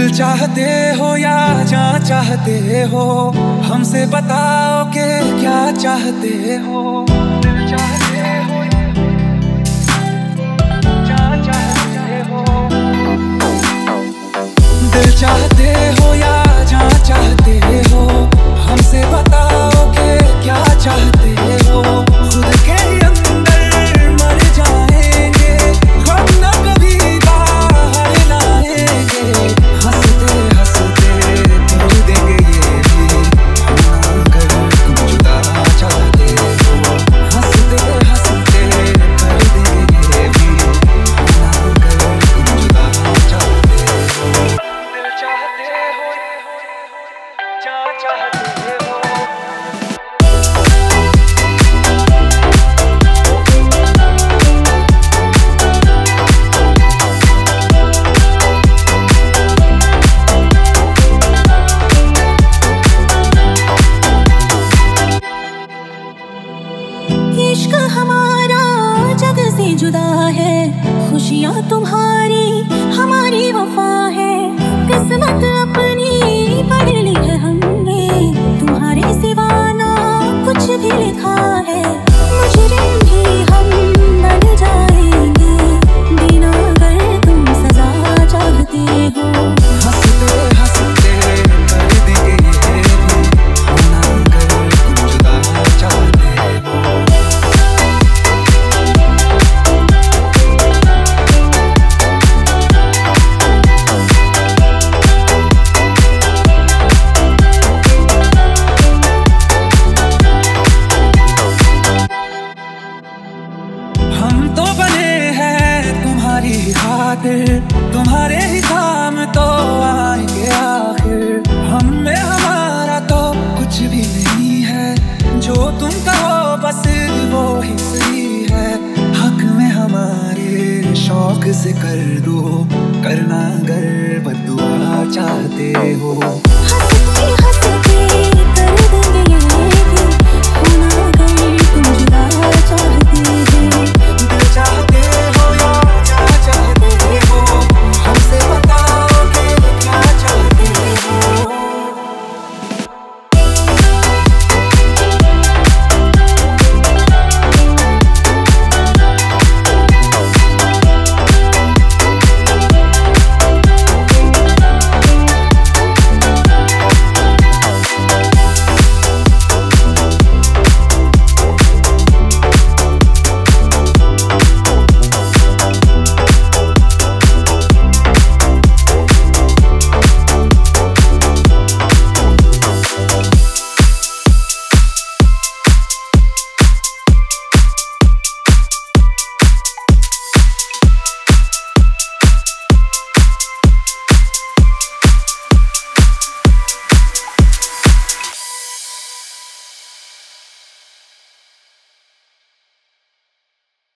दिल चाहते हो या जान चाहते हो, हमसे बताओ कि क्या चाहते हो। दिल चाहते हो जान चाहते हो, दिल चाहते हो या जान चाहते हो, हमसे बताओ कि क्या चाहते हो। खुद के ही अंदर मर जाएंगे, गम न कभी बाहर लाएंगे। हंसते हंसते कर देंगे ये भी, हम अगर तुम जुदा चाहते हो। हंसते हंसते कर देंगे ये भी, हम अगर तुम जुदा चाहते हो। दिल चाहते हो जान चाहते हो। इश्क हमारा जग से जुदा है, खुशियाँ तुम्हारी हमारी वफा है। किस्मत अपनी पढ़ ली है हमने, तुम्हारे सिवा ना कुछ भी लिखा है। मुजरिम भी हम बन जाएंगे, बिना अगर तुम सजा चाहते हो। हंसते हंसते कर देंगे ये भी, हम अगर तुम जुदा चाहते हो। हम तो बने हैं तुम्हारी खातिर, तुम्हारे ही काम तो आएंगे आखिर। हम में हमारा तो कुछ भी नहीं है, जो तुम कहो बस वो ही सही है। हक में हमारे शौक से कर दो, करना अगर बद्दुआ चाहते हो। हंसते